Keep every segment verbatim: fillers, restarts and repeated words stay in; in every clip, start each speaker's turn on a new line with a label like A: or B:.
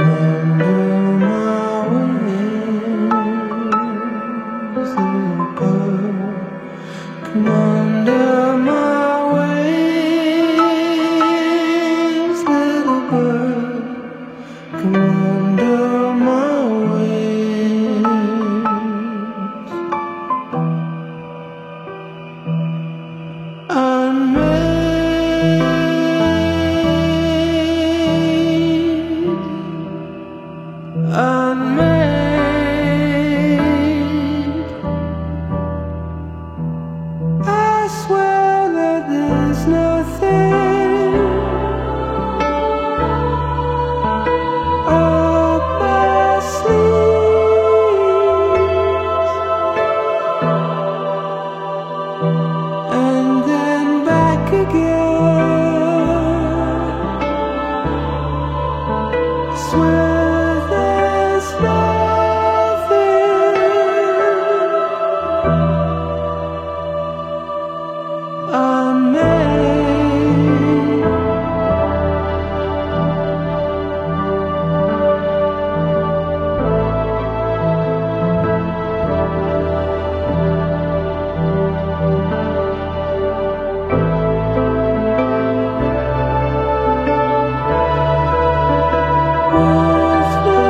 A: under my wings, little bird. Come under my wings, little bird. Come under my wings. Unmade, unmade. I swear that there's nothing up my sleeves, and then back again. I swear there's nothing unmade. With no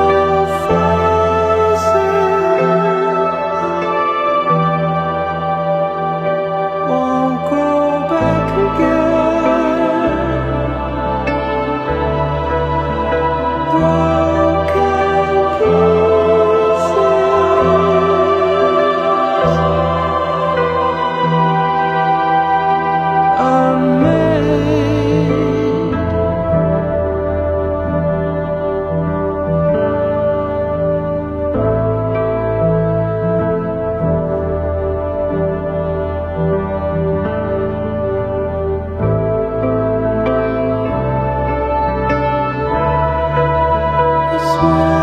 A: faces, won't go back again. Broken pieces, unmade. I swear